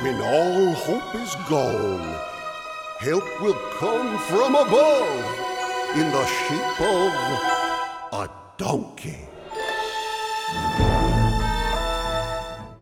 When all hope is gone, help will come from above in the shape of a donkey.